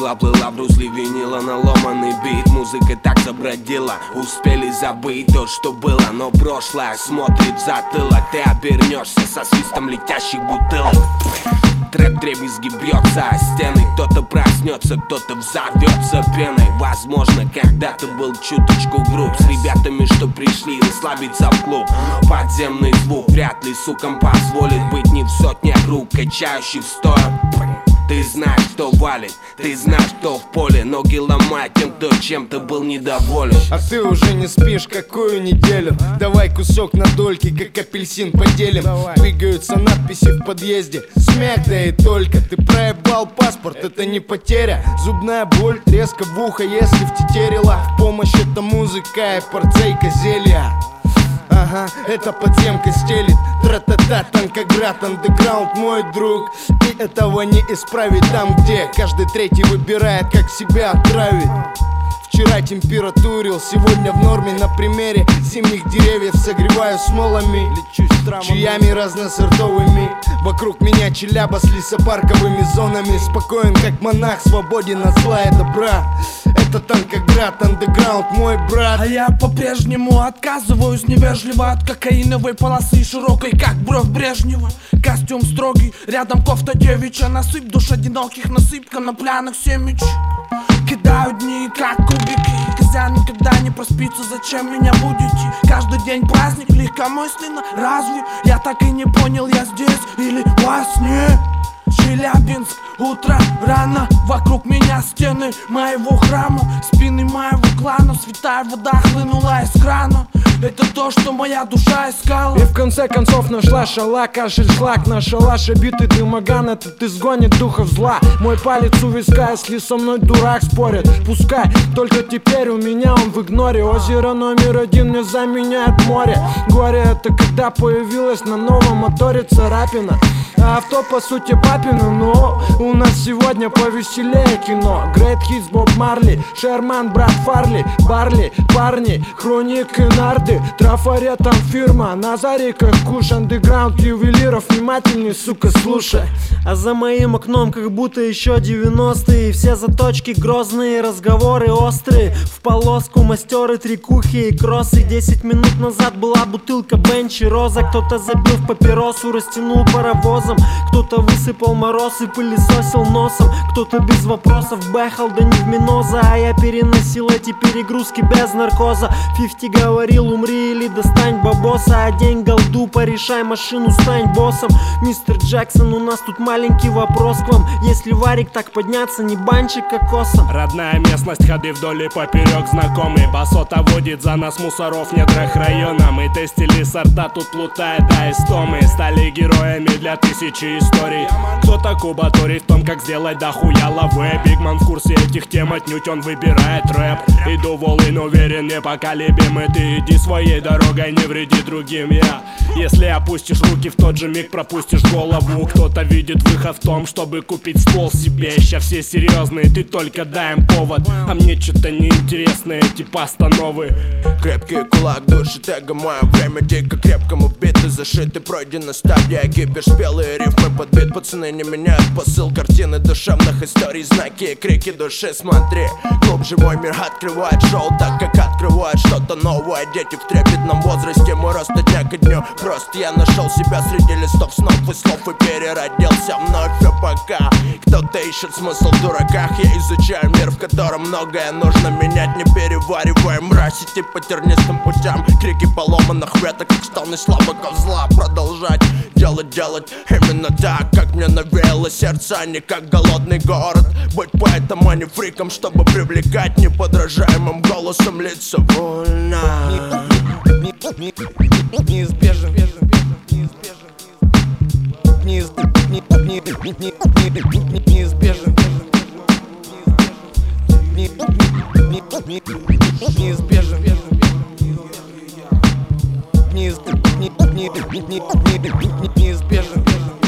плыла в русле винила на ломаный бит. Музыка так забродила, успели забыть то, что было. Но прошлое смотрит в затылок. Ты обернешься со свистом летящих бутылок. Трэп дребезги бьется о стены. Кто-то проснется, кто-то взорвется пеной. Возможно, когда-то был чуточку груб с ребятами, что пришли расслабиться в клуб. Подземный звук вряд ли сукам позволит быть не в сотнях рук, качающих стоя. Ты знаешь, кто валит, ты знаешь, кто в поле. Ноги ломает тем, кто чем-то был недоволен. А ты уже не спишь какую неделю? Давай кусок на дольки, как апельсин поделим. Двигаются надписи в подъезде, смех, да и только. Ты проебал паспорт, это не потеря. Зубная боль, резко в ухо, если втетерила. В помощь это музыка и порцейка зелья. Ага, эта подземка стелит. Тра-та-та, танкоград, андеграунд, мой друг. И этого не исправить там, где каждый третий выбирает, как себя отравить. Вчера температурил, сегодня в норме. На примере зимних деревьев согреваю смолами, чаями разносортовыми. Вокруг меня Челяба с лесопарковыми зонами. Спокоен, как монах, свободен от зла и добра. Это танкоград, андеграунд, мой брат. А я по-прежнему отказываюсь невежливо от кокаиновой полосы, широкой, как бровь Брежнева. Костюм строгий, рядом кофта девичья. Насыпь душ одиноких, насыпь конопляных семечек. Кидаю дни, как кубики. Козя никогда не проспится, зачем меня будете? Каждый день праздник, легкомысленно. Разве я так и не понял, я здесь или во сне? Челябинск, утро рано. Вокруг меня стены моего храма, спины моего клана. Святая вода хлынула из крана. Это то, что моя душа искала. И в конце концов нашла шала, кашель, шлак. На шалаше битый дымоган, этот изгонит духов зла. Мой палец у виска, если со мной дурак спорит, пускай, только теперь у меня он в игноре. Озеро номер один не заменяет море. Горе это когда появилась на новом моторе царапина. А авто по сути папина, но у нас сегодня повеселее кино. Great Hits, Боб Марли, Шерман, брат Фарли, Барли, парни, Хроник и Нарды. Трафарет там фирма, на зариках куш. Андеграунд ювелиров, внимательней, сука, слушай. А за моим окном как будто еще 90-е. Все заточки грозные, разговоры острые. В полоску мастеры, трикухи и кроссы. 10 минут назад была бутылка Бенчи Роза. Кто-то забил в папиросу, растянул паровозом. Кто-то высыпал мороз и пылесосил носом. Кто-то без вопросов бэхал, да не в Миноза. А я переносил эти перегрузки без наркоза. 50 говорил, умри или достань бабоса. Одень голду, порешай машину, стань боссом. Мистер Джексон, у нас тут маленький вопрос к вам. Если варик так подняться, не банчик кокосом. Родная местность, ходы вдоль и поперек знакомый. Басота водит за нас мусоров в недрах района. Мы тестили сорта, тут плутает, да истомы. Стали героями для тысячи историй. Кто-то кубатурит в том, как сделать дохуя лавы. Бигман в курсе этих тем, отнюдь он выбирает рэп. Иду волын, уверен, непоколебим. И ты иди своей дорогой, не вреди другим. Если опустишь руки, в тот же миг пропустишь голову. Кто-то видит выход в том, чтобы купить ствол себе. Ща все серьезные, ты только дай им повод. А мне что-то неинтересно эти постановы. Крепкий кулак души, тега мое время дико крепкому биты зашиты. Пройдена стадия, кипиш, спелые рифмы под бит. Пацаны не меняют посыл картины душевных историй. Знаки и крики души, смотри. Глубже мой мир открывает шоу, так как открывает что-то новое. Дети в трепетном возрасте, мой рост от дня ко дню. Просто я нашел себя среди листов снов и слов и переродился вновь. И пока кто-то ищет смысл в дураках, я изучаю мир, в котором многое нужно менять. Не переваривая мразь, идти по тернистым путям. Крики поломанных веток, как стоны слабаков зла. Продолжать делать именно так, как мне навеяло сердце, а не как голодный город. Быть поэтом, а не фриком, чтобы привлекать неподражаемым голосом лица вольно. Неизбежен, неизбежен.